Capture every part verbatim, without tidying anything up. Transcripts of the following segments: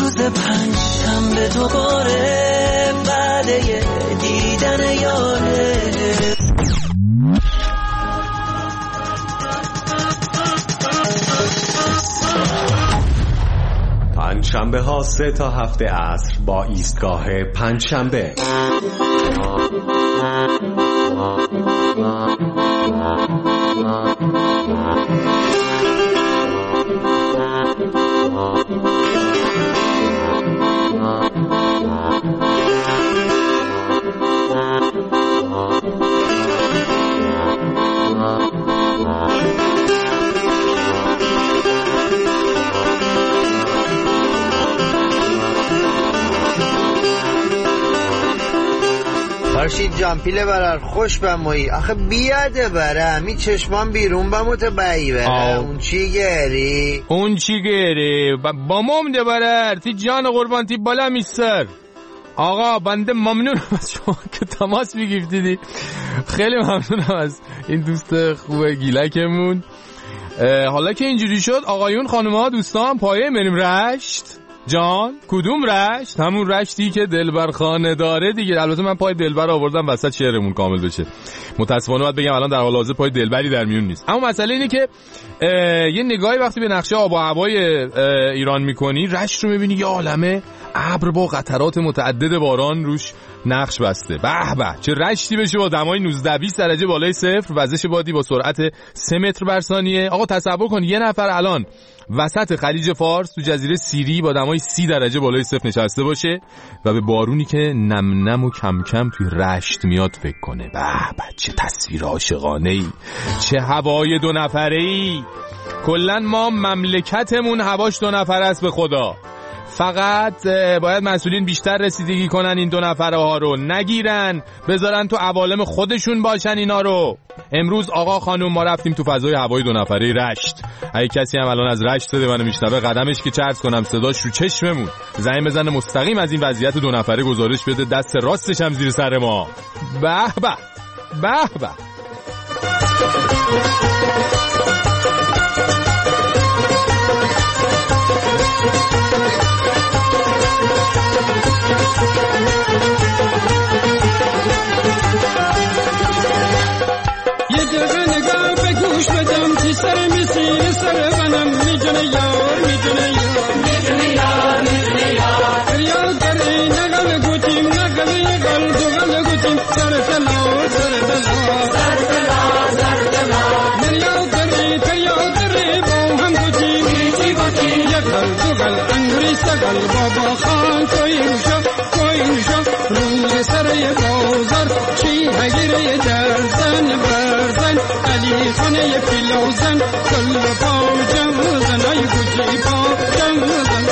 روز پنجشنبه دوباره بعد دیدن یاره. پنجشنبه ها سه تا هفته عصر با ایستگاه پنجشنبه. فرشید جان پیله برار خوش بمایی آخه بیاده بره همی چشمان بیرون بموت بایی بره. اون چی گری؟ اون چی گری؟ با ممده برار تی جان قربان تی بالا میستر. آقا بنده ممنونم از شما که تماس میگیفتیدی. خیلی ممنونم از این دوست خوبه گیلکمون. حالا که اینجوری شد آقایون خانومها دوستان پایه بریم رشت. جان کدوم رشت؟ همون رشتی که دلبر خانه داره دیگه. البته من پای دلبر آوردم وسط شعرمون کامل بشه. متاسفانه باید بگم الان در حال حاضر پای دلبری در میون نیست. اما مسئله اینه که یه نگاهی وقتی به نقشه آب و هوای ایران میکنی رشت رو میبینی یه عالمه ابر با قطرات متعدد باران روش نقش بسته. به به چه رشتی بشه با دمای نوزده بیست درجه بالای صفر، وزش بادی با سرعت سه متر بر ثانیه. آقا تصور کن یه نفر الان وسط خلیج فارس تو جزیره سیری با دمای سی درجه بالای صفر نشسته باشه و به بارونی که نم نم و کم کم توی رشت میاد فکر کنه. به به چه تصویر عاشقانه‌ای، چه هوای دو نفره‌ای. کلن ما مملکتمون هواش دو نفر است به خدا. فقط باید مسئولین بیشتر رسیدگی کنن این دو نفره ها رو، نگیرن بذارن تو عوالم خودشون باشن اینا رو. امروز آقا خانوم ما رفتیم تو فضای هوای دو نفره رشت. اگه کسی هم الان از رشت صدای منو میشنوه قدمش که چرت کنم صداش رو چشممون زنگ بزنه مستقیم از این وضعیت دو نفره گزارش بده، دست راستش هم زیر سر ما. به به به به. بابا خان کوئی نشو کوئی نشو روی سر بازار چی هگیره درزن برزن علی خانه پیلوزن کل پا جمزن ای گوچی پا جمزن.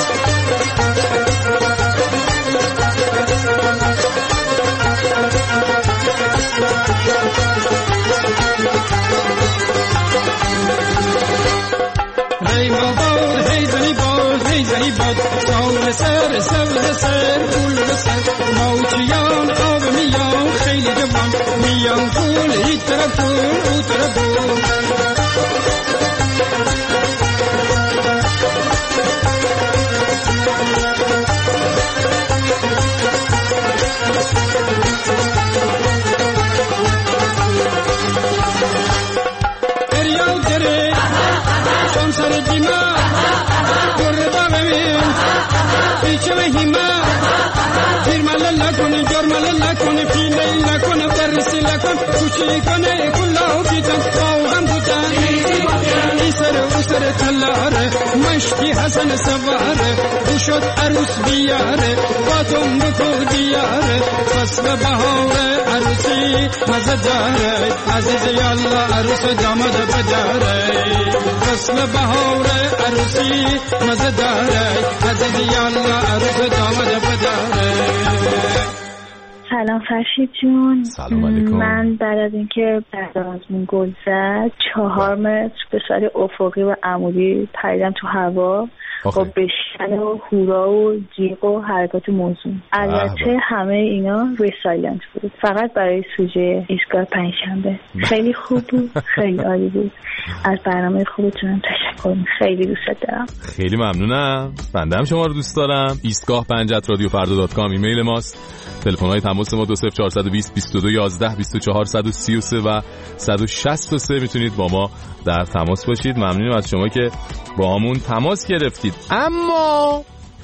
ای بابا هی زنی باز هی زنی باز سال سر سال سر پول سر موچیان آب میان خیلی جوان میان پول این طرف پول اون طرف پول. دریاو دره شام سر دیما گربا ببین پیچه و هیما تیرمال لکن جرمال لکن پیله لکن برسی لکن کوچی کنه کلا بیتن باو هم بودن ای سر او سر تلاره مشتی حسن سواره او شد عروس بیاره باتم بکو دیاره فصل بهاره عروسی مزه داره عزیز یالله عروس داماد بداره فصل بهاره عروسی مزه داره عزیز یالله عروس داماد بداره. سلام فرشید جون. سلام علیکم. من بعد از اینکه پروازمون گل زد چهار متر به صورت افقی و عمودی پریدم تو هوا با بشن و هورا و جیغ و حرکات موزون. البته همه اینا روی سایلنت بود، فقط برای سوژه ایستگاه پنجشنبه. خیلی خوب بود، خیلی عالی بود. از برنامه خوبتون تشکر می‌کنم، خیلی دوست دارم. خیلی ممنونم، بنده هم شما رو دوست دارم. ایستگاه پنج ات رادیو فردا دات کام ایمیل ماست. تلفن‌های تماس ما دو صفر چهار دو صفر بیست و دو یازده بیست و چهار صد و سی و سه و صد و شصت و سه میتونید با ما در تماس باشید. ممنونیم از شما که با همون تماس گرفتید. اما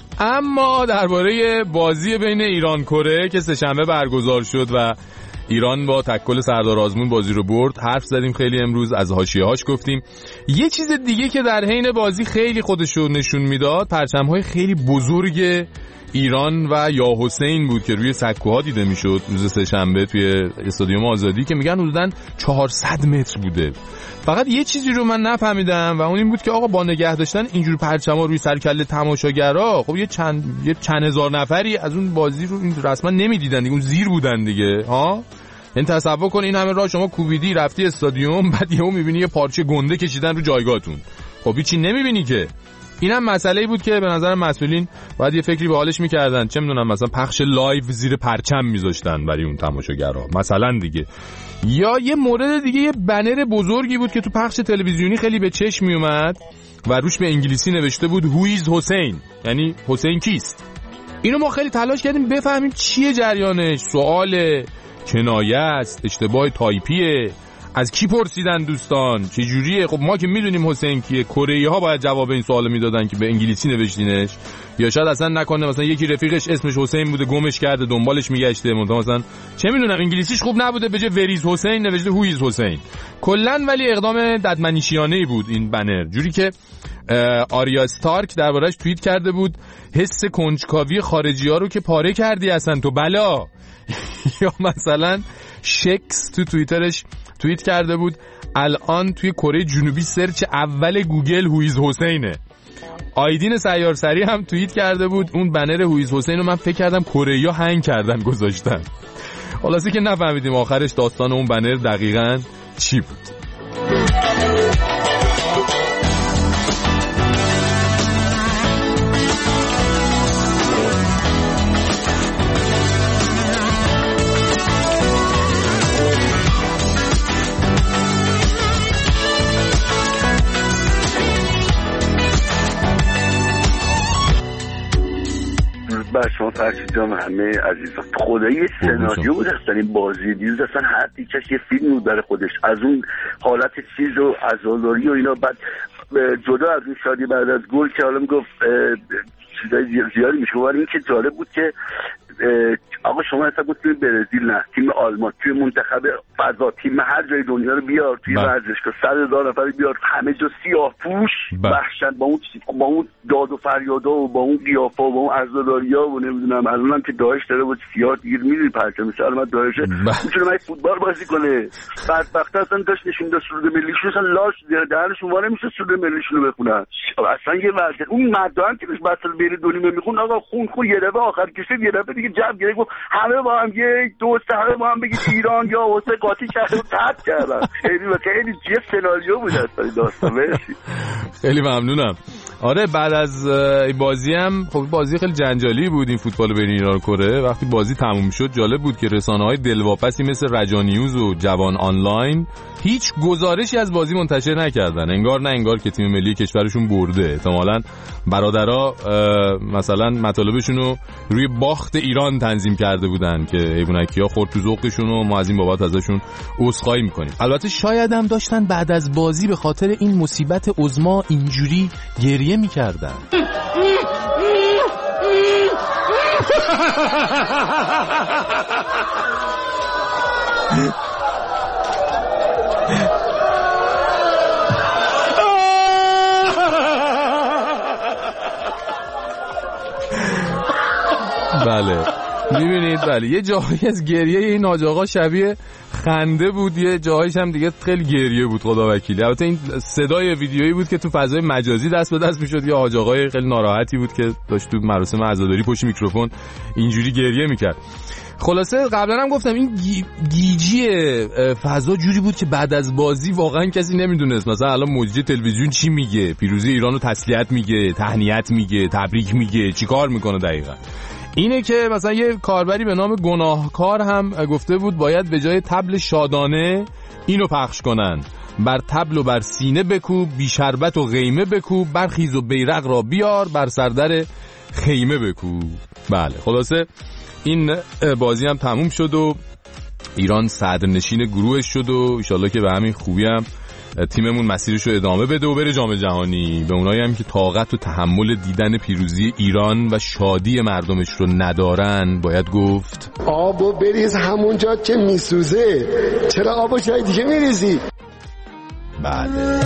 اما درباره بازی بین ایران کره که سه‌شنبه برگزار شد و ایران با تکل سردار آزمون بازی رو برد حرف زدیم. خیلی امروز از حاشیه‌هاش گفتیم. یه چیز دیگه که در حین بازی خیلی خودش رو نشون میداد، پرچم‌های خیلی بزرگ ایران و یا حسین بود که روی سکوها دیده میشد روز سه‌شنبه توی استادیوم آزادی که میگن حدوداً چهارصد متر بوده. فقط یه چیزی رو من نفهمیدم و اون این بود که آقا با نگه داشتن اینجور پرچما روی سرکله تماشاگرها، خب یه چند یه چند هزار نفری از اون بازی رو این رسما نمیدیدن دیگه، اون زیر بودن دیگه ها. این تصور کن این همه راه شما کوبیدی رفتی استادیوم، بعد یهو میبینی یه پارچه گنده کشیدن رو جایگاهتون، خب هیچی نمیبینی که. اینم مسئله‌ای بود که به نظر مسئولین باید یه فکری به حالش می‌کردن، چه می‌دونم مثلا پخش لایو زیر پرچم می‌ذاشتن برای اون تماشاگرها مثلا دیگه. یا یه مورد دیگه، یه بنر بزرگی بود که تو پخش تلویزیونی خیلی به چشم میومد و روش به انگلیسی نوشته بود Who is حسین، یعنی حسین کیست. اینو ما خیلی تلاش کردیم بفهمیم چیه جریانش، سوال کنایه است، اشتباه تایپیه، از کی پرسیدن دوستان، چه جوریه. خب ما که میدونیم حسین کیه، کره ها باید جواب این سوالو میدادن که به انگلیسی نوشتینش، یا شاید اصلا نکنه مثلا یکی رفیقش اسمش حسین بوده گمش کرده دنبالش میگشته، مثلا چه میدونم انگلیسیش خوب نبوده بجه وریز حسین نوشته هویز حسین. کلا ولی اقدام ددمنشیانه‌ای بود این بنر، جوری که آریا استارک دربارش توییت کرده بود حس کنجکاوی خارجی‌ها رو که پاره کردی اصلا تو بلا. یا مثلا شکس تو توییترش توییت کرده بود الان توی کره جنوبی سرچ اول گوگل هویز حسینه. آیدین سیار سری هم توییت کرده بود اون بنر هویز حسین رو من فکر کردم کره‌ای‌ها هنگ کردن گذاشتن. خلاصه که نفهمیدیم آخرش داستان اون بنر دقیقاً چی بود. بر شما فرشید جان همه عزیزان، خدایی یه سناریو بود اصلا این بازی دیروز، اصلا هر دیکش یه فیلم بود برای خودش، از اون حالت چیز و عزاداری و اینا. بعد جدا از این شادی بعد از گل که حالا میگفت چیزای زیادی میشه، ولی این که جالب بود که آقا شما حساب بود تیم برزیل نه تیم آلمان توی منتخب فضا تیم هر جای دنیا رو بیار توی ورزشگاه صد هزار نفر بیار همه جا سیاه پوش وحشت با اون با اون داد و فریادا و با اون قیافا و با اون عزاداری‌ها و نمیدونم الانم که داعش داره با سیاه گیر می‌ری پرچم سلامت داعشه میتونه من فوتبال بازی کنه. بدبخت اصلا داشت نشون داد سرود ملیشون اصلا لاش درشون واره میشه سرود ملیشون رو بخونن. اصلا یه ورزش اون مردان که بهش بسل بری دو نیمه میخون آقا خون خون یه دفعه آخر کشید یه دفعه دیگه جمع گرفت همه با هم یک دوست همه با هم بگید ایران یا واسه قاطی کرده و ترد کردن. خیلی و خیلی چیه سناریو بود اصلا داستان. مرسی خیلی ممنونم. آره بعد از این بازی هم خب بازی خیلی جنجالی بود این فوتبال بین ایران و کره. وقتی بازی تموم شد جالب بود که رسانه‌های دلواپسی مثل رجا نیوز و جوان آنلاین هیچ گزارشی از بازی منتشر نکردن، انگار نه انگار که تیم ملی کشورشون برده. احتمالاً برادرها مثلا مطالبشون رو روی باخت ایران تنظیم کرده بودن که حیوانکی‌ها خورد تو ذوقشون و ما از این بابت ازشون عذرخواهی می‌کنیم. البته شاید هم داشتن بعد از بازی به خاطر این مصیبت عظما اینجوری گریه می‌کردن. بله میبینید بله یه جایی از گریه این حاج آقا شبیه خنده بود، یه جایش هم دیگه خیلی گریه بود خدا وکیلی. البته این صدای ویدیویی بود که تو فضای مجازی دست به دست میشد. یه حاج آقای خیلی ناراحتی بود که داشت تو مراسم عزاداری پشت میکروفون اینجوری گریه میکرد. خلاصه قبلا هم گفتم این گی... گیجی فضا جوری بود که بعد از بازی واقعا کسی نمیدونست مثلا الان مجری تلویزیون چی میگه، پیروزی ایرانو تسلیت میگه، تهنیت میگه، تبریک میگه، چیکار میکنه. دقیقاً اینه که مثلا یه کاربری به نام گناهکار هم گفته بود باید به جای طبل شادانه اینو پخش کنن: بر طبل و بر سینه بکوب، بی شربت و قیمه بکوب، برخیز و بیرق را بیار، بر سردر خیمه بکوب. بله خلاصه این بازی هم تموم شد و ایران صدرنشین گروهش شد و انشالله که به همین خوبی هم تیممون مسیرش رو ادامه بده و بره جام جهانی. به اونایی هم که طاقت و تحمل دیدن پیروزی ایران و شادی مردمش رو ندارن باید گفت آبو بریز همونجا که میسوزه، چرا آبو جای دیگه میریزی؟ بله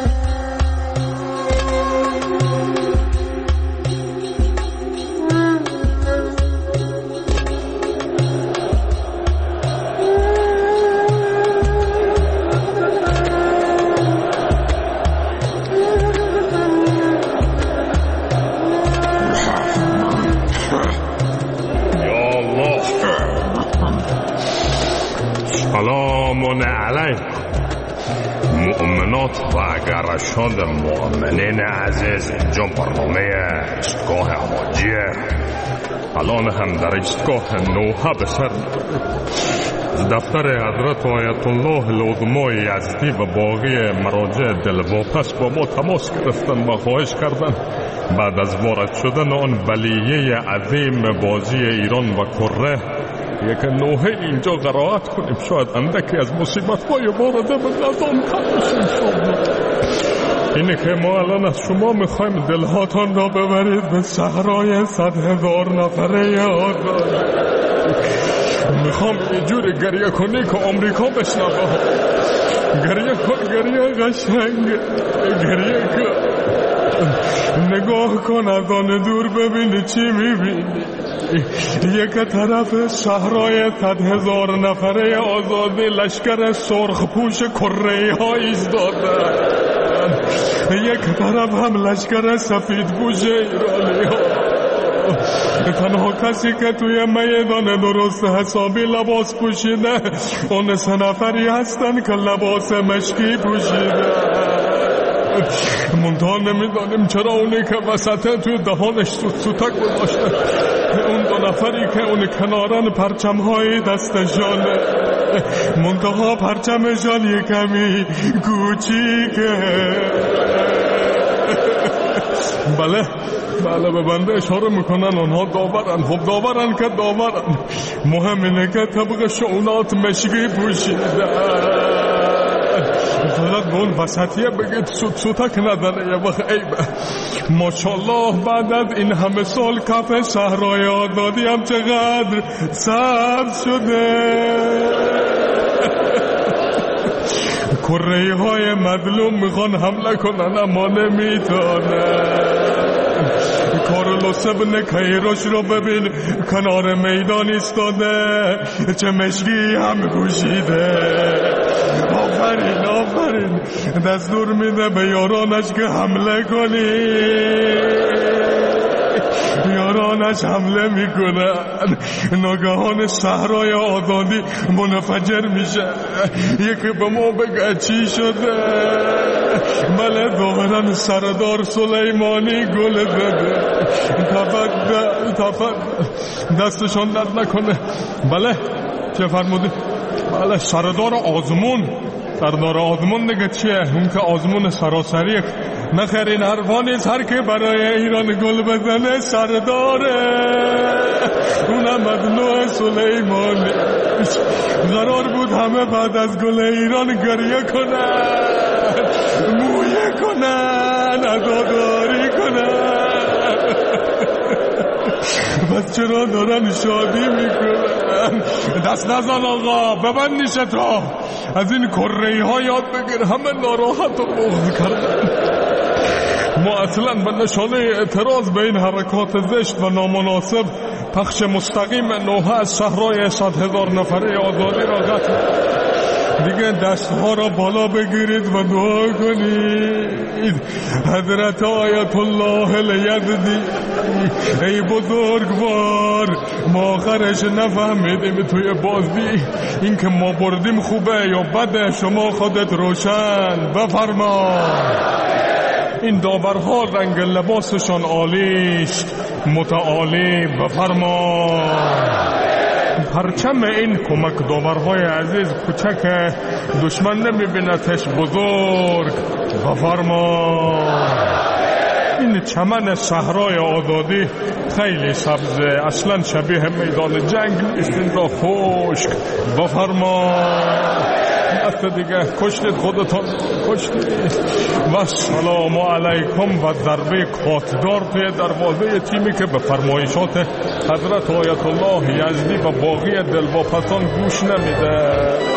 سلام علیکم مؤمنات و ارشاد مؤمنین عزیز. اینجا برنامه ایستگاه حاجیه. الان هم در ایستگاه نوحه به سر از دفتر حضرت آیت الله العظمای یزدی و باقی مراجع دلواپس با ما تماس گرفتن و خواهش کردن بعد از وارد شدن آن بلیه عظیم بازی ایران و کره یک نوحه اینجا قرائت کنیم، شاید اندکی از مصیبت‌های وارده به نظام کمشیم شد. اینه که ما الان از شما میخوایم دلهاتان را ببرید به صحرای صد هزار نفره آزاد. میخوام یه جور گریه کنی که آمریکا بشنوه. گریه کن، گریه قشنگ، گریه کن، نگاه کن از آن دور ببینی چی میبینی. یک طرف صحرای صد هزار نفره آزادی لشکر سرخ پوش کره ها ایستادن، یک طرف هم لشکر سفید پوش ایرانی ها. تنها کسی که توی میدان درست حسابی لباس پوشیده اون سه نفری هستن که لباس مشکی پوشیده. منتها نمیدانیم چرا اونی که وسطه توی دهانش سوت سوتک گذاشته، اون دو نفری که اون کنارن پرچم‌های دستشانه، منتها پرچمشان یه کمی کوچیکه. بله بله به بنده اشاره میکنن اونها داورن. خب داورن که داورن، مهم اینه که طبق شعونات مشکی پوشیده. فقط به اون وسطیه بگید سوت سوتک نداره یه وقت عیبه. ماشالله بعد از این همه سال کف صحرای آزادی هم چقدر سبز شده. کره های مظلوم میخوان حمله کنن اما نمیتونن. کارلوس ابن کیروش رو ببین کنار میدان ایستاده، چه مشکی هم پوشیده. آفرین آفرین، دستور میده به یارانش که حمله کنی. یارانش حمله میکنن، ناگهان صحرای آزادی منفجر میشه. یکی به ما بگه چی شده؟ بله ظاهرا سردار سلیمانی گل زده. تفضل تفضل، دستشان درد نکنه. بله چه فرمودی؟ بله سردار آزمون. سردار آزمون دیگه چیه؟ اون که آزمون سراسریه. نخیر این حرفا نیست، هر که برای ایران گل بزنه سرداره. اونم از نوع سلیمانی. قرار بود همه بعد از گل ایران گریه کنن، مویه کنن، عزاداری کنن. بس چرا دارن شادی میکنن؟ دست نزن آقا، ببند نیشت را. از این کره ها یاد بگیر، همه ناراحت و بغض کردن. ما اصلا به نشانه اعتراض به این حرکات زشت و نامناسب پخش مستقیم نوحه از شهرهای صد هزار نفره آزادی را قطع. دیگه دستها را بالا بگیرید و دعا کنید. حضرت آیت الله الیزدی ای بزرگوار، ما آخرش نفهمیدیم توی بازی این که ما بردیم خوبه یا بده، شما خودت روشن بفرما. این داورها رنگ لباسشان عالیست، متعالی بفرما. پرچم این کمک داورهای عزیز کوچک، دشمن نمیبینتش بزرگ بفرما. این چمن صحرای آزادی خیلی سبزه، اصلا شبیه میدان جنگ نیست، این را خشک بفرما. دست دیگه کشتید خودتان کشتید. و سلام علیکم و ضربه کاتدار توی دروازه تیمی که به فرمایشات حضرت آیت الله یزدی و باقی دلواپسان گوش نمیده.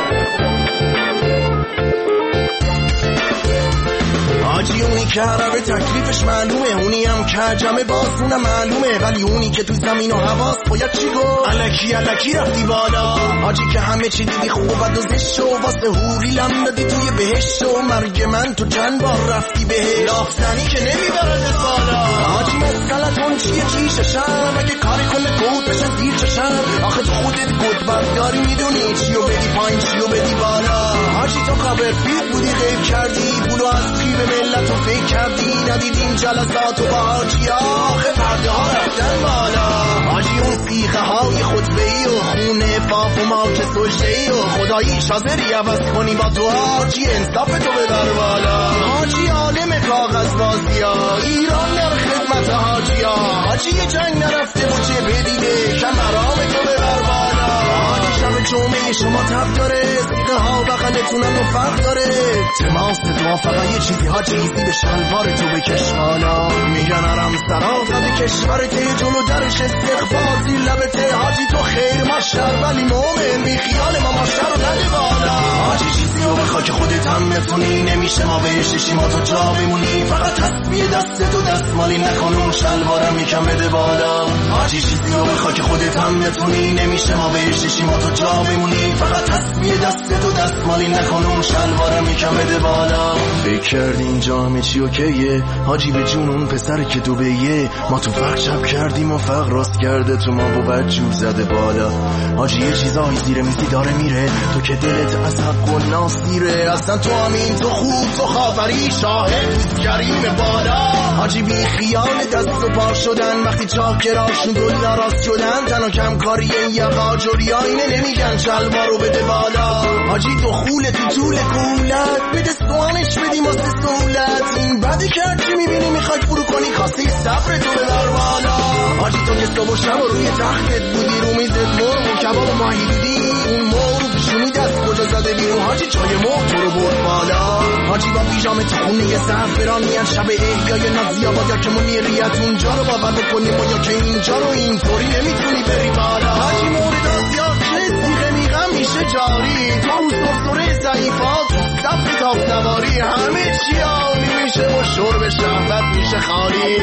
حاجی اونی که عربه تکلیفش معلومه، اونی هم که عجمه باز اونم معلومه، ولی اونی که تو زمین و حواس باید چی گفت؟ الکی الکی رفتی بالا. حاجی که همه چی دیدی خوب و بد و زشت و واسه حوری لم دادی توی بهشت و مرگ من تو چند بار رفتی بهش، لافتنی که نمیبرد بالا. حاجی مسئلتون چیه چیششم؟ اگه کاری کنه گود بشه زیر چشم. آخه تو خودت گود برداری میدونی چیو بدی پایین چیو بدی بالا. حاجی تو کابرفیلد بودی غیب کردی پولو از قیب ملت رو فکر کردی، ندیدیم جلسات و با حاجی آخه پرده ها رفتن بالا. حاجی اون سیغه های خطبه‌ای و خونه باف و ماک سجده‌ای و خدایی شازری عوض کنی با تو. حاجی انصاف تو بدار بالا. حاجی عالم کاغذ بازی ها، ایران در خدمت حاجی ها. حاجی یه جنگ نرفته و چه بدیده، کمرام تو بدار بالا. حاجی شب جمعه شما تب داره، سیغه ها بغلتونم و فرق داره. تماس دعا فقط یه چیزی ها چیزی به شلوار تو بکش بالا. میگن عرم سرافت کشورته، جلو درش استقبال زیر لبته. حاجی تو خیر ماشر ولی مومن، بی خیال ما ماشر رو نده بالا. حاجی چیزی رو بخوا که خودت هم بتونی، نمیشه ما بهششیم ما تو جا بمونی. فقط تصمیه دست تو دستمالی نکن، اون شلوارم یکم بده بالا. حاجی چیزی رو بخوا که خودت هم بتونی، نمیشه ما بهششیم ما تو جا بمونی. فقط تصمیه دست تو دستمالی نکن، اون شلوارم یکم بده بالا. فکر کردی اینجا همه چی اوکیه؟ حاجی به جون اون پسر که تو بیه، ما تو فرق شب کردیم و فرق راست کرده تو ما با بد جور زده بالا. حاجی یه چیزایی زیر میزی داره میره، تو که دلت از حق و ناسیره. اصلا تو همین تو خوب تو خاطری شاهد کریم بالا. حاجی بی خیال دست و پا شدن، وقتی چاکراشون دل راست شدن. تنها کم کاری این یقا جوری آینه نمیگن شلوار رو بده بالا. حاجی دخول تو طول کولت بده سوانش بدیم واسه سهولت. این بدی کرد چی میبینی میخوای فرو کنی، خواستی صبر تو بدار بالا. حاجی تو که صبح و شب و روی تختت بودی، رو میزت مرغ و کباب و ماهی دیدی. اون مرغ رو پیشونی دست کجا زده بیرون، حاجی چای مرغ تو رو برد بالا. حاجی با پیژامه تو خونه یه زعفران میان شب احیای نازی آباد، یا که منیریت اونجا رو باور بکنیم و یا که اینجا رو اینطوری نمیتونی بری بالا. حاجی مورد آسیا که سیغه میغم میشه جاری، تو اون سرسره ضعیفات صف تاپ نواری. همه چی عالی میشه و شرب شهوت میشه خالی.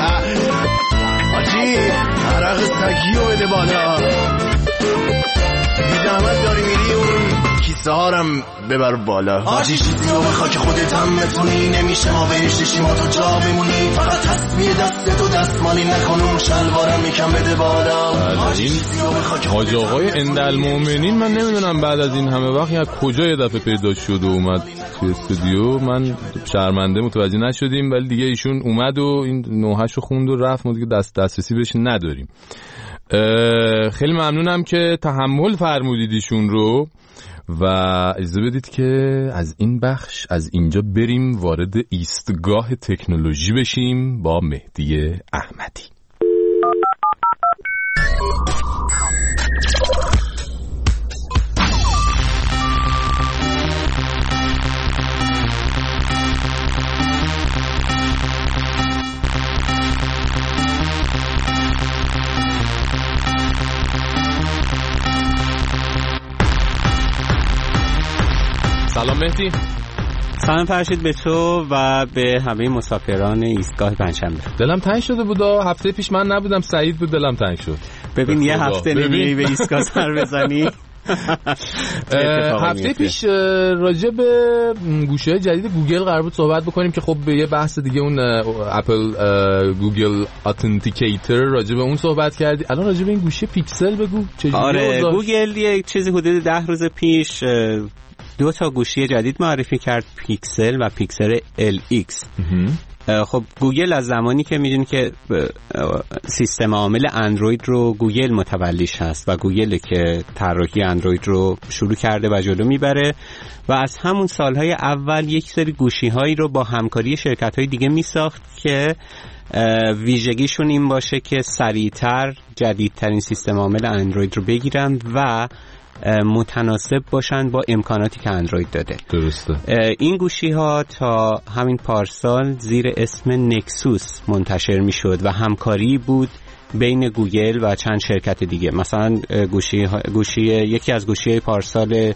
حاجی عرق سگیو بده بالا. بی زحمت داری میری اون کیسه هارم ببر بالا. حاجی چیزی رو بخوا که خودت هم بتونی، نمیشه ما بهششیم ما تو جا بمونی. فقط تصمیه دست تو دستمالی نکن، اون شلوارم یکم بده بالا. این حاج آقای اندالمومنین من نمیدونم بعد از این همه وقت از کجا یه دفعه پیدا شد و اومد توی استودیو. من شرمنده متوجه نشدیم، ولی دیگه ایشون اومد و این نوحه‌شو خوند و رفت، ما دیگه دست دسترسی بهش نداریم. خیلی ممنونم که تحمل فرمودید ایشون رو و اجازه بدید که از این بخش از اینجا بریم وارد ایستگاه تکنولوژی بشیم با مهدی احمدی. سلام مهدی. سلام فرشید به تو و به همه مسافران ایستگاه پنجشنبه. دلم تنگ شده بود، هفته پیش من نبودم، سعید بود، دلم تنگ شد. ببین یه هفته نمی‌ای به ایستگاه سر بزنی. هفته پیش راجع به گوشی‌های جدید گوگل قرار بود صحبت بکنیم که خب به یه بحث دیگه اون اپل گوگل اتنتیکیتر راجع به اون صحبت کردی. الان راجع به این گوشی پیکسل بگو چجوریه؟ آره گوگل یه چیزی حدود ده روز پیش دو تا گوشی جدید معرفی کرد، پیکسل و پیکسل ال ایکس. خب گوگل از زمانی که میدونی که سیستم عامل اندروید رو گوگل متولیش هست و گوگل که طراحی اندروید رو شروع کرده و جلو میبره و از همون سالهای اول یک سری گوشی‌هایی رو با همکاری شرکت‌های دیگه میساخت که ویژگیشون این باشه که سریعتر جدیدترین سیستم عامل اندروید رو بگیرن و متناسب باشن با امکاناتی که اندروید داده. درسته. این گوشی ها تا همین پارسال زیر اسم نکسوس منتشر می شد و همکاری بود بین گوگل و چند شرکت دیگه. مثلا گوشی, گوشی یکی از گوشی های پارسال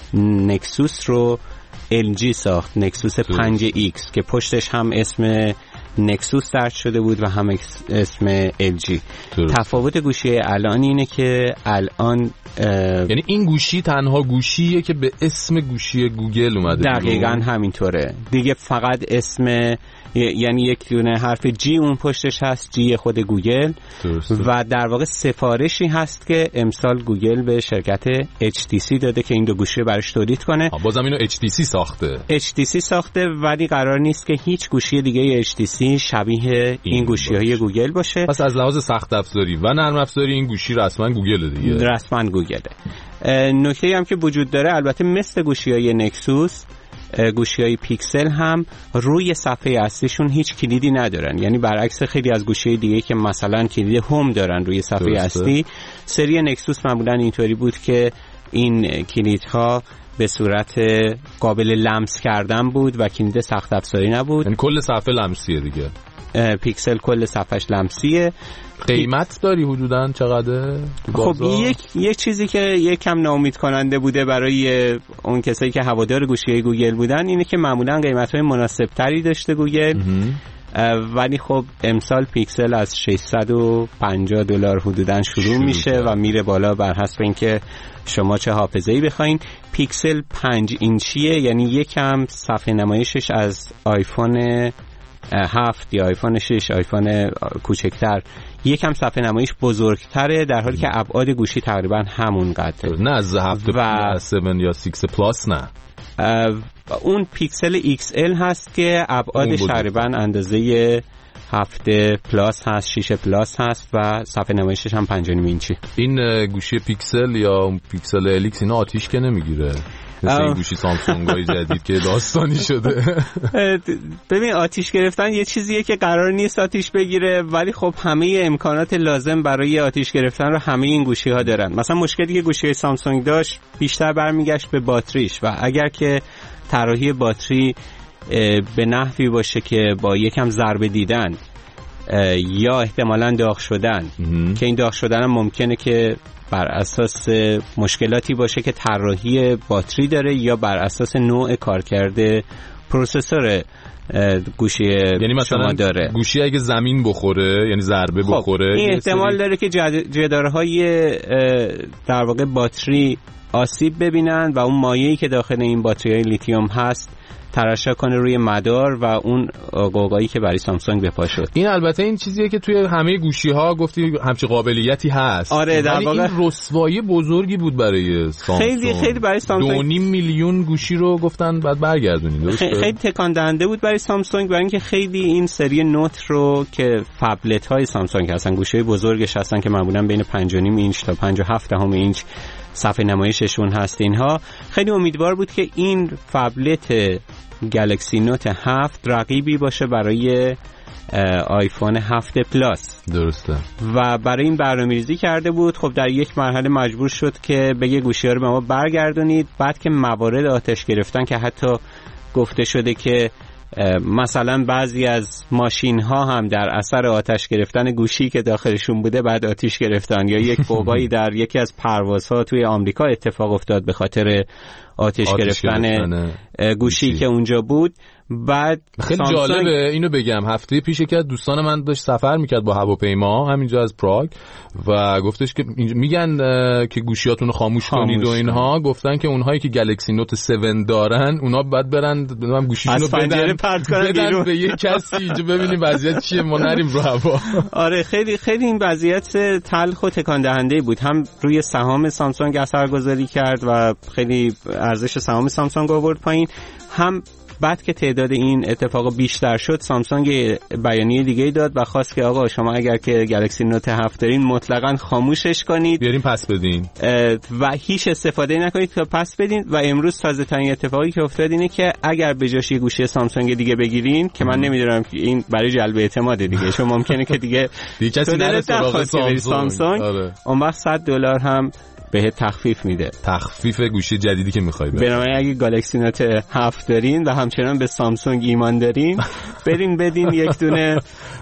نکسوس رو ال جی ساخت، نکسوس پنج ایکس که پشتش هم اسم نکسوس درج شده بود و هم اسم ال جی. تفاوت گوشی الان اینه که الان یعنی این گوشی تنها گوشیه که به اسم گوشی گوگل اومده. دقیقاً همینطوره دیگه، فقط اسم یعنی یک دونه حرف جی اون پشتش هست، جی خود گوگل. درسته. و در واقع سفارشی هست که امسال گوگل به شرکت اچ تی سی داده که این دو گوشی رو براش تولید کنه. بازم اینو اچ تی سی ساخته. اچ تی سی ساخته ولی قرار نیست که هیچ گوشی دیگه اچ تی سی شبیه این, این گوشی‌های گوگل باشه. پس از لحاظ سخت افزاری و نرم افزاری این گوشی رسما گوگل دیگه. رسما گوگله. نکته‌ای هم که وجود داره البته مثل گوشی‌های نکسوس، گوشی‌های پیکسل هم روی صفحه اصلیشون هیچ کلیدی ندارن. یعنی برعکس خیلی از گوشی‌های دیگه که مثلا کلید هوم دارن روی صفحه درسته. اصلی، سری نکسوس معمولا اینطوری بود که این کلیدها به صورت قابل لمس کردن بود و کلید سخت افزاری نبود. یعنی کل صفحه لمسیه دیگه. پیکسل کل صفحهش لمسیه. قیمت داری حدوداً چقدره؟ خب یک یک چیزی که یک کم ناامید کننده بوده برای اون کسایی که هوادار گوشی گوگل بودن اینه که معمولاً قیمت‌های مناسب‌تری داشته گوگل، ولی خب امسال پیکسل از ششصد و پنجاه دلار حدوداً شروع, شروع میشه و میره بالا بر حسب اینکه شما چه حافظه‌ای بخواین. پیکسل پنج اینچیه، یعنی یکم صفحه نمایشش از آیفون هفت یا آیفون شش، آیفون کوچکتر، یکم صفحه نمایش بزرگتره، در حالی که ابعاد گوشی تقریبا همون قدره. نه از هفت و هفت یا شش پلاس نه. اون پیکسل ایکس ال هست که ابعادش تقریبا اندازه هفت پلاس هست، شش پلاس هست و صفحه نمایشش هم پنج و نیم اینچی. این گوشی پیکسل یا پیکسل ال ایکس اینا آتیش که نمیگیره مثل این گوشی سامسونگ های جدید که داستانی شده؟ ببین آتیش گرفتن یه چیزیه که قرار نیست آتیش بگیره، ولی خب همه امکانات لازم برای آتیش گرفتن رو همه این گوشی ها دارن. مثلا مشکلی که گوشی سامسونگ داشت بیشتر برمیگشت به باتریش و اگر که طراحی باتری به نحوی باشه که با یکم ضربه دیدن یا احتمالاً داغ شدن مم. که این داغ شدن هم ممکنه که بر اساس مشکلاتی باشه که طراحی باتری داره یا بر اساس نوع کارکرد پروسسور گوشی یعنی مثلا داره. گوشی اگه زمین بخوره یعنی ضربه خب بخوره این احتمال سری... داره که جد... جدارهای در واقع باتری آسیب ببینن و اون مایعی که داخل این باتری لیتیوم هست ترشح کنه روی مدار و اون قوقایی که برای سامسونگ بپا شد. این البته این چیزیه که توی همه گوشی‌ها گفتی همچین قابلیتی هست. آره در واقع این رسوایی بزرگی بود برای سامسونگ. خیلی خیلی برای سامسونگ دو نیم میلیون گوشی رو گفتن بعد برگردونید. خیلی, خیلی تکان دهنده بود برای سامسونگ، برای اینکه خیلی این سری نوت رو که فبلت‌های سامسونگ هستن، گوشی بزرگش هستن که معمولاً بین پنج و نیم اینچ تا پنج و هفت دهم اینچ صفحه نمایششون هست، اینها خیلی امیدوار بود که این فبلت گلکسی نوت هفت رقیبی باشه برای آیفون هفت پلاس. درسته. و برای این برنامه‌ریزی کرده بود. خب در یک مرحله مجبور شد که بگه گوشی‌ها رو به ما برگردونید، بعد که موارد آتش گرفتن که حتی گفته شده که مثلا بعضی از ماشین ها هم در اثر آتش گرفتن گوشی که داخلشون بوده بعد آتش گرفتن، یا یک قوقایی در یکی از پروازها توی آمریکا اتفاق افتاد به خاطر آتش, آتش گرفتن, گرفتن گوشی که اونجا بود. بعد خیلی سامسونگ... جالبه اینو بگم، هفته پیش که دوستان من داشت سفر میکرد با هواپیما همینجا از پراگ و گفتش که میگن که گوشیاتون رو خاموش, خاموش کنید و اینها، گفتن که اونهایی که گلکسی نوت هفت دارن اونا بعد برن بدونم گوشیشون رو بدن, بدن به یه کسی اینجا ببینیم وضعیت چیه، ما نریم رو هوا. آره خیلی خیلی این وضعیت تلخ و تکان دهنده بود، هم روی سهام سامسونگ اثرگذاری کرد و خیلی ارزش سهام سامسونگ آورد پایین، هم بعد که تعداد این اتفاق بیشتر شد سامسونگ بیانیه دیگه داد و خواست که آقا شما اگر که گلکسی نوت هفت دارین مطلقاً خاموشش کنید، بیارین پس بدین و هیچ استفاده نکنید که پس بدین. و امروز تازه ترین اتفاقی که افتاد اینه که اگر به جاش یه گوشی سامسونگ دیگه بگیرین که من نمیدونم که این برای جلب اعتماد دیگه چون ممکنه که دیگه دیگه کسی نره سراغ سامسونگ، اون وقت صد دلار هم بهت تخفیف میده، تخفیف گوشی جدیدی که میخوای. بنابراین اگه گالکسی نوت هفت دارین و همچنان به سامسونگ ایمان دارین برین بدین یک دونه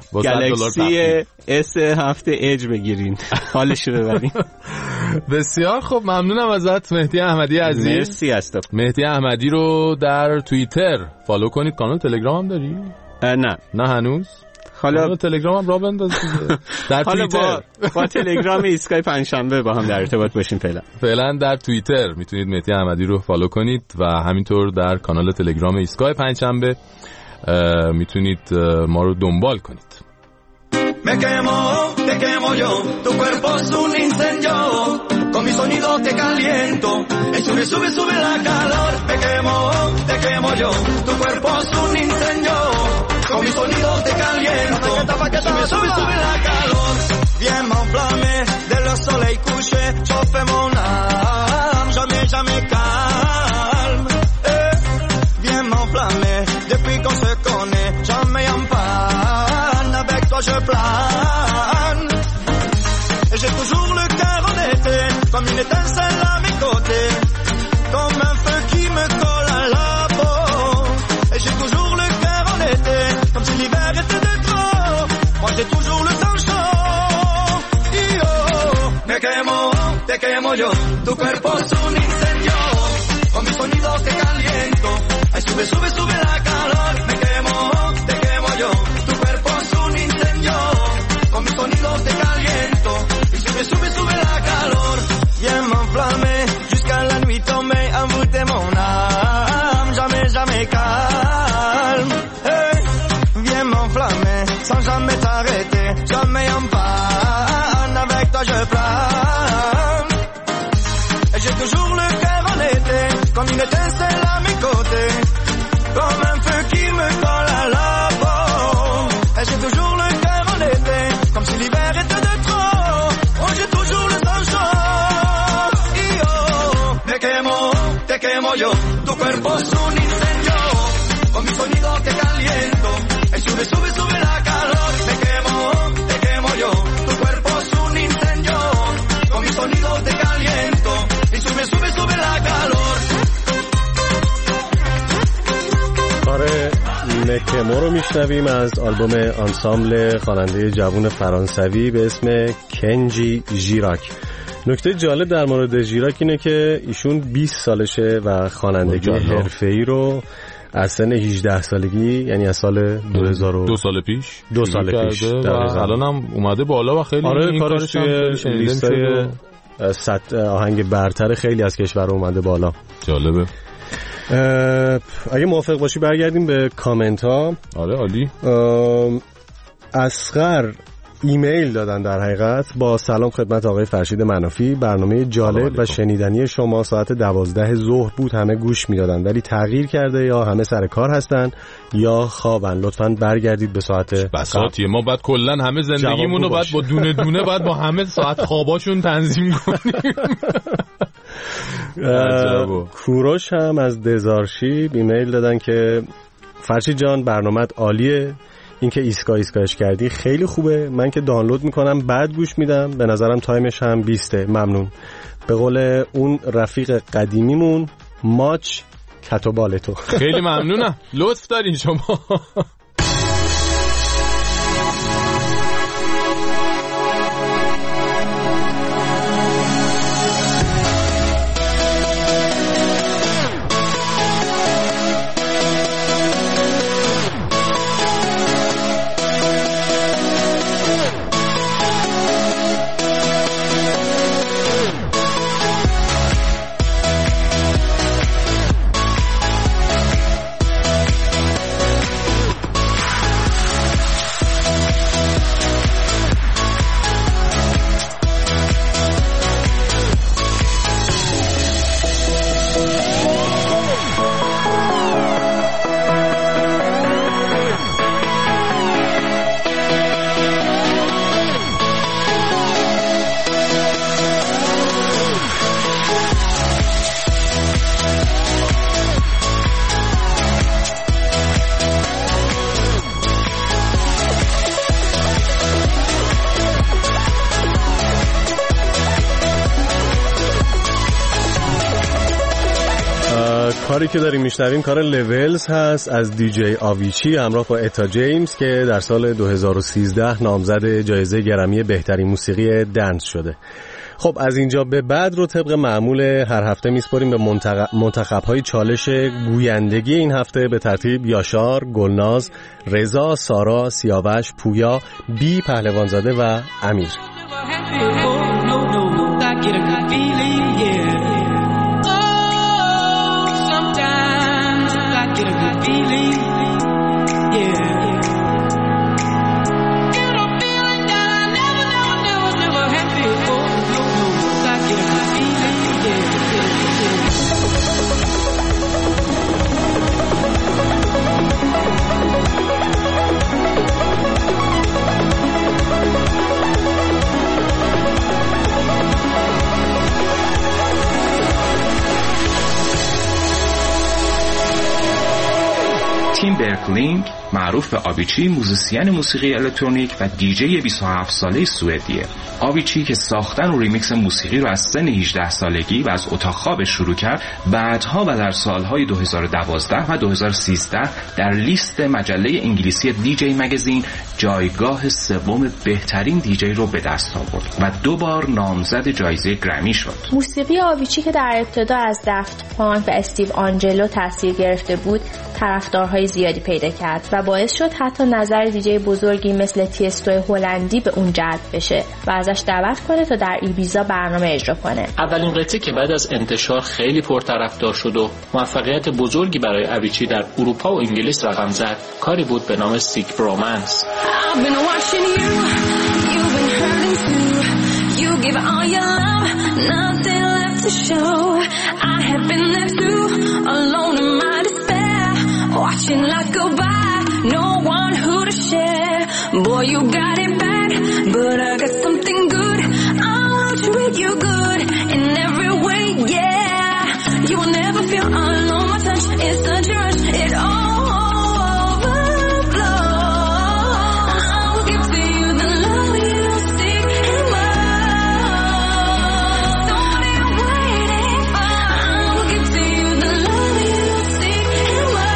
گالکسی اس هفت اج بگیرین، حالش رو ببرین. بسیار خب، ممنونم ازت مهدی احمدی عزیز. مرسی استاد. مهدی احمدی رو در توییتر فالو کنید. کانال تلگرام هم داری؟ نه نه هنوز. حالا تلگرام هم را بنداز در حالا توییتر. با, با تلگرام ایستگاه پنجشنبه با هم در ارتباط باشیم. فعلا فعلا در توییتر میتونید مهدی احمدی رو فالو کنید و همینطور در کانال تلگرام ایستگاه پنجشنبه میتونید ما رو دنبال کنید. Me quemo, te quemo yo, tu cuerpo es un incendio, con mi sonido te caliento, y sube, sube, sube la calor. Me quemo, te quemo yo, tu cuerpo es un incendio, con mi sonido te caliento, sube, sube, sube la calor. Viens m'enflammer, dès le soleil couché, chauffe mon âme, jamais, jamais calme. Eh, viens m'enflammer, depuis qu'on se connaît, jamais en panne, avec toi je plane. Et j'ai toujours le cœur en été, comme une étincelle à mes côtés, comme un feu qui me colle à la peau. Et j'ai toujours le cœur en été, comme si l'hiver était de trop. Moi j'ai toujours le sang chaud. Yo, me quemo, te quemo yo, tu cuerpo es un incendio, con mi sonido te caliento. Ay, sube, sube, sube la calor. Me quemo, te quemo yo, tu cuerpo es un incendio, con mi sonido te caliento. Y sube, sube, sube la calor. Viens m'enflammer, jusqu'à la nuit tombée, envoûter mon âme, jamais, jamais calme. Hey, viens m'enflammer, sans jamais t'arrêter, jamais en panne, avec toi je plane. Et j'ai toujours le cœur en été, comme une étincelle à mes côtés, comme un feu qui me colle à la peau. Et j'ai toujours le cœur en été, comme si l'hiver était de trop. Oh, j'ai toujours le sang chaud. Yo, me quemo, te quemo yo, tu cuerpo es un incendio, con mi sonido te caliento. Y sube, sube, sube la calor. Me quemo, te quemo yo, tu cuerpo es un incendio, con mi sonido te caliento. Y sube, sube, sube la calor. آره، مکمو رو میشنویم از آلبوم آنسامبل خواننده جوان فرانسوی به اسم کنجی ژیراک. نکته جالب در مورد ژیراک اینه که ایشون بیست سالشه و خوانندگی حرفه‌ای رو از سن هجده سالگی، یعنی از سال دو هزار و دو سال پیش دو سال پیش الان هم اومده بالا و خیلی آره این کارش توی لیستای صد آهنگ برتر خیلی از کشور اومده بالا. جالبه. اگه موافق باشی برگردیم به کامنت ها. آره عالی. اصغر ایمیل دادن در حقیقت با سلام خدمت آقای فرشید منافی، برنامه جالب و شنیدنی شما ساعت دوازده ظهر بود، همه گوش میدادن ولی تغییر کرده یا همه سر کار هستن یا خوابن، لطفاً برگردید به ساعت بساطیه. ما بعد کلا همه زندگیمون رو بعد با دونه دونه بعد با همه ساعت خواباشون تنظیم کنیم. کوروش هم از دزارشیب ایمیل دادن که فرشید جان برنامه‌ت عالیه، اینکه ایسکا ایسکاش کردی خیلی خوبه، من که دانلود میکنم بعد گوش میدم، به نظرم تایمش هم بیسته. ممنون. به قول اون رفیق قدیمیمون ماچ کتوبالتو. خیلی ممنونم، لطف دارین شما. کاری که داریم میشنویم کار لولز هست از دیجی آویچی همراه با اتا جیمز که در سال دو هزار و سیزده نامزد جایزه گرمی بهترین موسیقی دنس شده. خب از اینجا به بعد رو طبق معمول هر هفته میسپاریم به منتخب‌های چالش گویندگی این هفته به ترتیب یاشار، گلناز، رضا، سارا، سیاوش، پویا، بی پهلوانزاده و امیر. تیم برکلینگ معروف به آویچی موزیسین موسیقی الکترونیک و دیجی بیست و هفت ساله سوئدیه. آویچی که ساختن و ریمیکس موسیقی رو از سن هجده سالگی و از اتاق خوابش شروع کرد، بعدها و در سالهای دو هزار و دوازده و دو هزار و سیزده در لیست مجله انگلیسی دیجی مگزین جایگاه سوم بهترین دیجی رو به دست آورد و دو بار نامزد جایزه گرمی شد. موسیقی آویچی که در ابتدا از دفت پانک و استیو آنجلو تاثیر گرفته بود، طرفدارهای زیادی پیدا کرد و باعث شد حتی نظر دیجی بزرگی مثل تیستو هلندی به اون جلب بشه و ازش دعوت کنه تا در ایبیزا برنامه اجرا کنه. اولین قطعه که بعد از انتشار خیلی پرطرفدار شد و موفقیت بزرگی برای آویچی در اروپا و انگلیس رقم زد، کاری بود به نام سیک برومنس. Watching life go by, no one who to share. Boy, you got it bad, but I got something good. I will treat you good in every way, yeah. You will never feel alone. My touch is such a rush, it overflows. I will give to you the love you seek and more. Don't be waiting for. I will give to you the love you seek and more.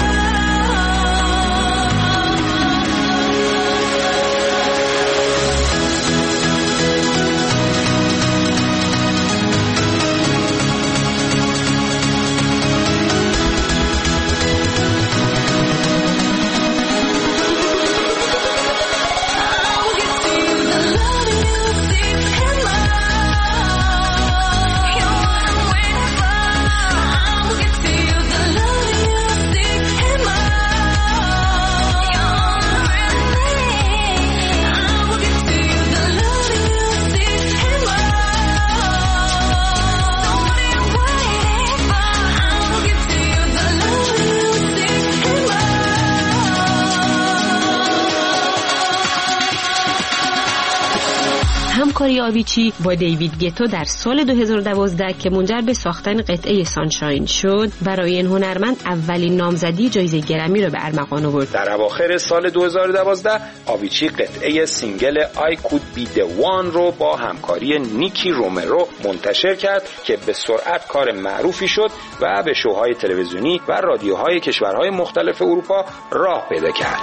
همکاری آویچی با دیوید گتو در سال دو هزار و دوازده که منجر به ساختن قطعه سانشاین شد، برای این هنرمند اولین نامزدی جایزه گرمی را به ارمغان آورد. در اواخر سال دو هزار و دوازده آویچی قطعه سینگل I Could Be The One رو با همکاری نیکی رومرو منتشر کرد که به سرعت کار معروفی شد و به شوهای تلویزیونی و رادیوهای کشورهای مختلف اروپا راه پیدا کرد.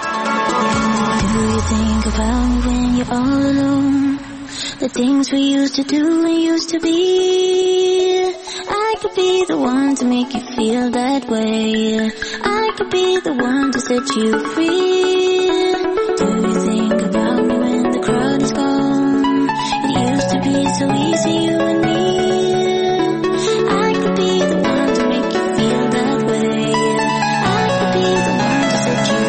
The things we used to do and used to be, I could be the one to make you feel that way. I could be the one to set you free. Do you think about me when the crowd is gone? It used to be so easy, you and me. I could be the one to make you feel that way. I could be the one to set you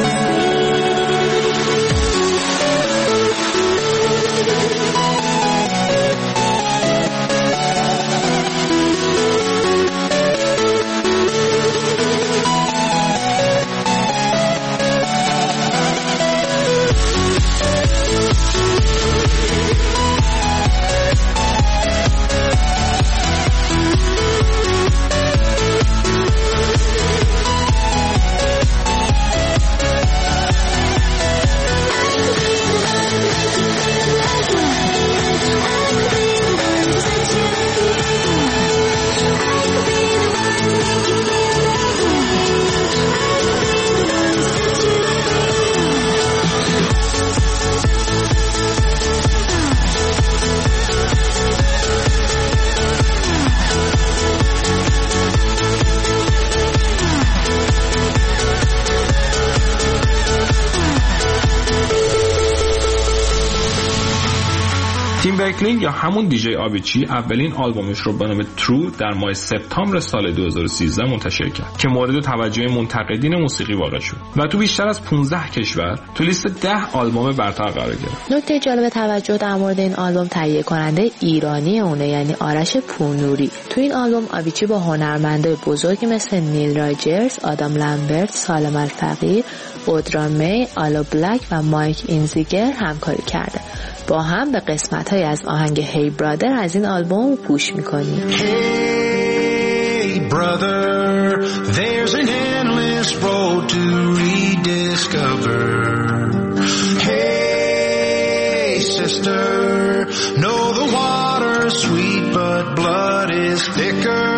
تیم برکلینگ یا همون دیجی آویچی اولین آلبومش رو به نام ترو در ماه سپتامبر سال دو هزار و سیزده منتشر کرد که مورد توجه منتقدین موسیقی واقع شد و تو بیشتر از پانزده کشور تو لیست ده آلبوم برتر قرار گرفت. نکته جالب توجه در مورد این آلبوم تهیه کننده ایرانی اونه، یعنی آرش پورنوری. تو این آلبوم آویچی با هنرمندای بزرگی مثل نیل راجرز، آدام لمبرت، سالم الفقیر، اودرا می، آلو بلک و مایک اینزیگر همکاری کرده. با هم به قسمت‌های از آهنگ هی برادر از این آلبوم گوش می‌کنیم. Hey brother, there's an endless road to rediscover. Hey sister, know the water's sweet but blood is thicker.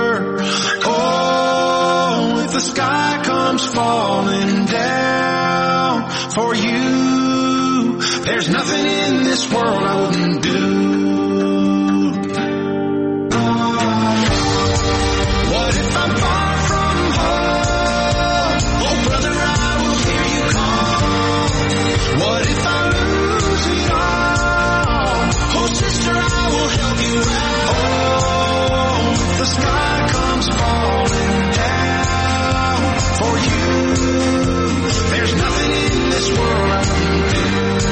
Oh, if the sky comes falling down for you, there's nothing in this world I wouldn't do. What if I'm far from home? Oh brother, I will hear you call. What if I lose it all? Oh sister, I will help you out. Oh, if the sky comes falling down for you, there's nothing in this world I wouldn't do.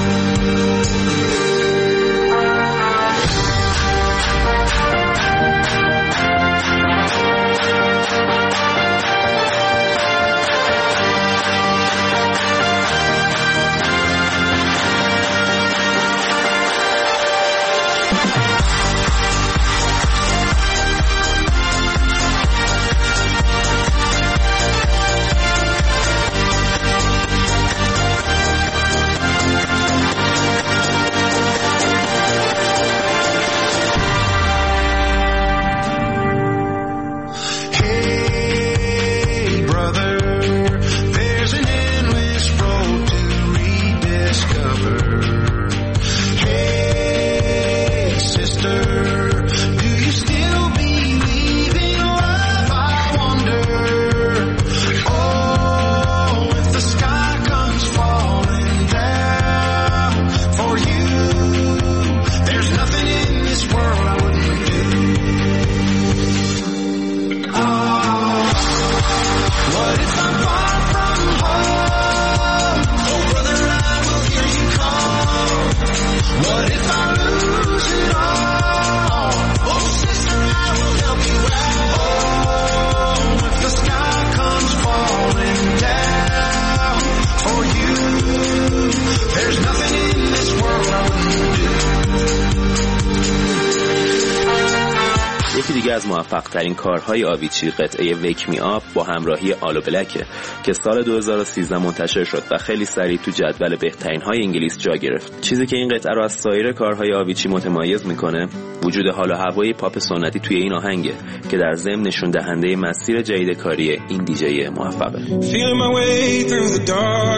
از موفق ترین کارهای آویچی قطعه ویک می آپ با همراهی آلو بلکه که سال دو هزار و سیزده منتشر شد و خیلی سریع تو جدول بهترین های انگلیس جا گرفت. چیزی که این قطعه رو از سایر کارهای آویچی متمایز میکنه وجود حال و هوای پاپ سنتی توی این آهنگه که در ضمن نشون دهنده مسیر جدید کاری این دیجی موفقه. Feeling my way through the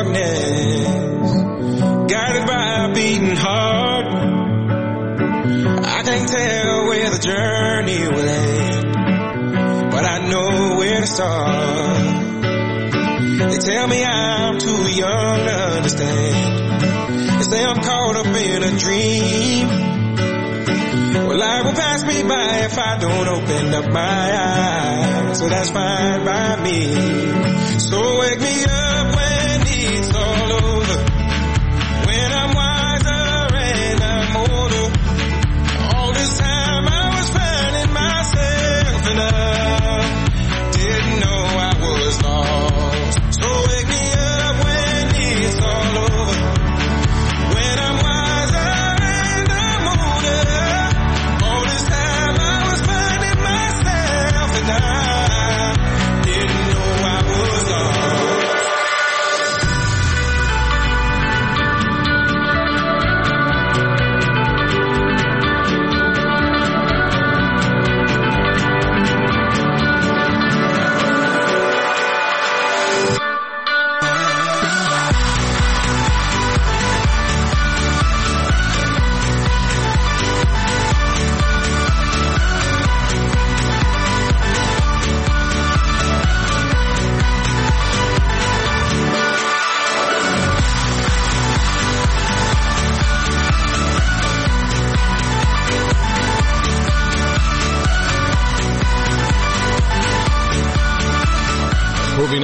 darkness, guided by a beating heart. I can't tell where the journey will end, but I know where to start. They tell me I'm too young to understand. They say I'm caught up in a dream. Well, life will pass me by if I don't open up my eyes, so that's fine by me. So wake me up when it's all over, when I'm wiser and I'm older. All this time I was finding myself and I didn't know I was lost. So wake me up when it's all over, when I'm wiser and I'm older. All this time I was finding myself and I didn't know I was lost.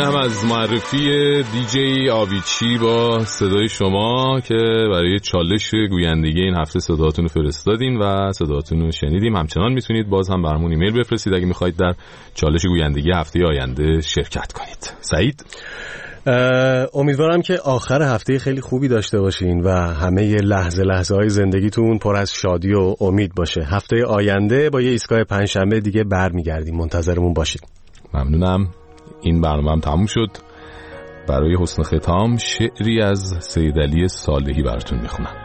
هم از معرفی دیجی آویچی با صدای شما که برای چالش گویندگی این هفته صداتون رو فرستادین و صداتون رو شنیدیم. همچنان میتونید باز هم برامون ایمیل بفرستید اگه میخواید در چالش گویندگی هفته آینده شرکت کنید. سعید، امیدوارم که آخر هفته خیلی خوبی داشته باشین و همه لحظه لحظه های زندگیتون پر از شادی و امید باشه. هفته آینده با یه ایستگاه پنجشنبه دیگه برمیگردیم، منتظرمون باشید. ممنونم. این برنامه هم تموم شد. برای حسن ختام شعری از سید علی صالحی براتون میخونم.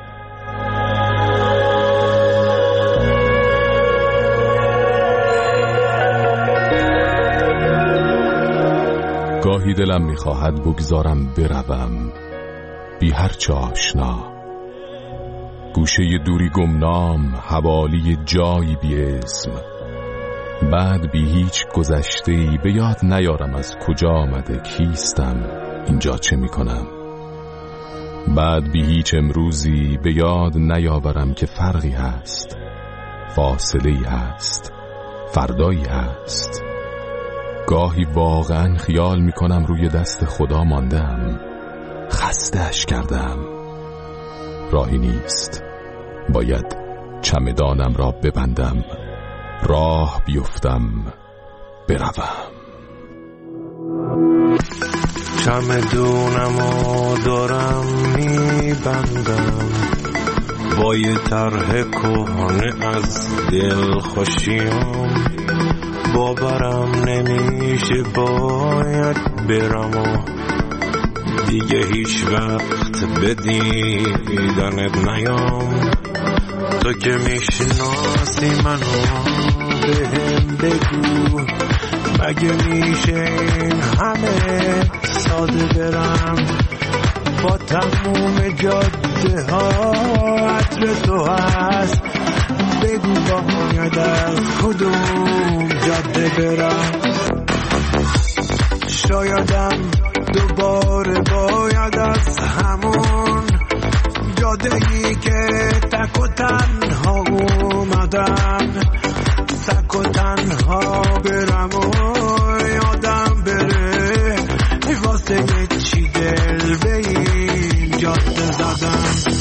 گاهی دلم میخواهد بگذارم بروم بی هر چه آشنا، گوشه دوری گمنام حوالی جایی بی اسم، بعد بی هیچ گذشته‌ای به یاد نیارم از کجا آمده، کیستم، اینجا چه میکنم، بعد بی هیچ امروزی به یاد نیاورم که فرقی هست، فاصله‌ای هست، فردایی هست. گاهی واقعا خیال میکنم روی دست خدا ماندم، خسته‌اش کردم، راهی نیست، باید چمدانم را ببندم، راه بیفتم، بروم. چمدونمو دارم میبندم با یه طرح کهنه از دل خوشیام، باورم نمیشه باید برم و دیگه هیچ وقت به دیدنت نیام. تو که میشناسی منو بهم بگو، مگه میشه این همه ساده برم با تموم جاده ها عطر تو هست، بگو باید از کدوم جاده برم. شایدم دوباره باید از همون جاده‌ای که تک و تنها اومدم تک و تنها برم و یادم بره واسه چی دل به این جاده زدم.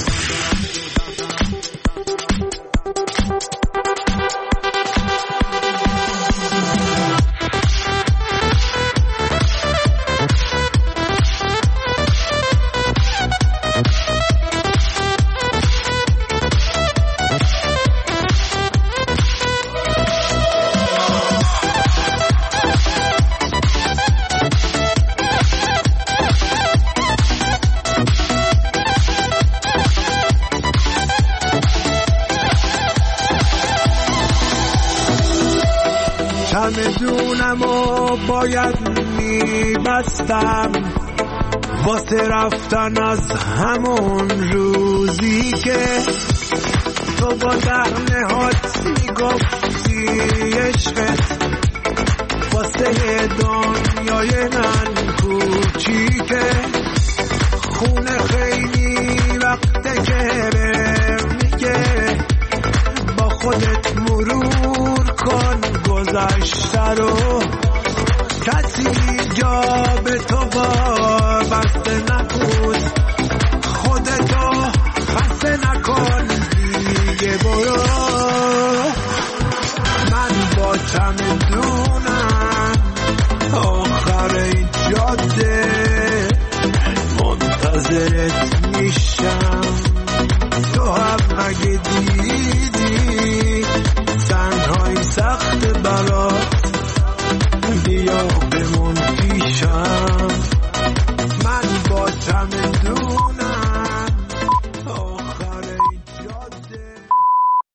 چمدونمو باید میبستم واسه رفتن از همون روزی که تو با دهنه هات میگفتی عشقت واسه دنیای من کوچیکه. خونه خیلی وقته که بهم میگه با خودت مرور کن گذشته رو، کسی جا به تو وابسته نبود، خودتو خسته نکن دیگه برو. من با چمدون